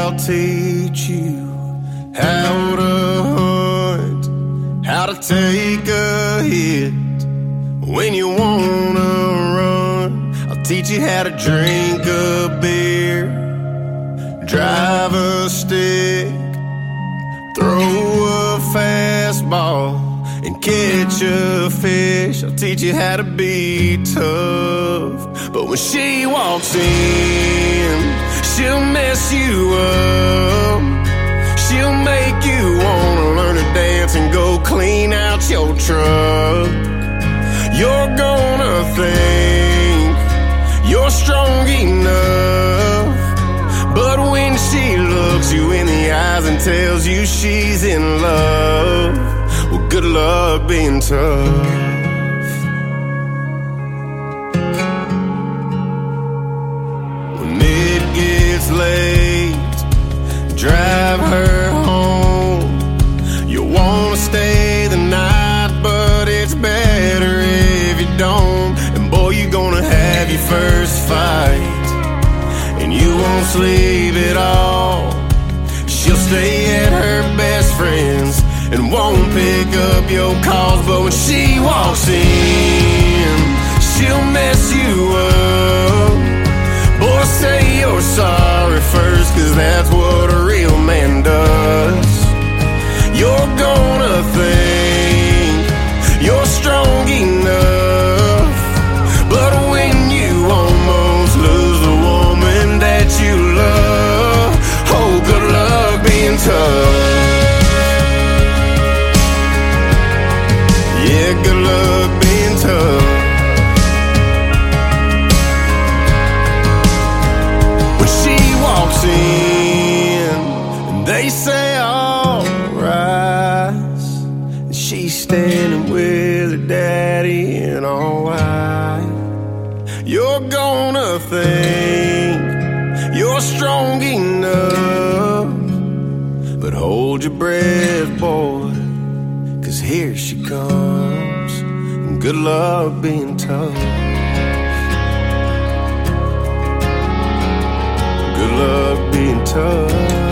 I'll teach you how to hunt, how to take a hit when you wanna run. I'll teach you how to drink a beer, drive a stick, throw a fastball, and catch a fish. I'll teach you how to be tough. But when she walks in, she'll mess you up. She'll make you wanna learn to dance and go clean out your truck. You're gonna think you're strong enough, but when she looks you in the eyes and tells you she's in love, well, good luck being tough. When it gets late, drive her home. You'll wanna stay the night, but it's better if you don't. And boy, you're gonna have your first fight, and you won't sleep at all. She'll stay at her best friend's and won't pick up your calls. But when she walks in, she'll mess you up. Boy, say you're sorry first, 'cause that's what a real man does. You're gonna think you're strong enough, but when you almost lose the woman that you love, oh, good luck being tough. Yeah, good luck being tough. When she walks in and they say all rise, and she's standing with her daddy in all white, you're gonna think you're strong enough, but hold your breath, boy, 'cause here she comes, and good luck being tough. Good luck being tough.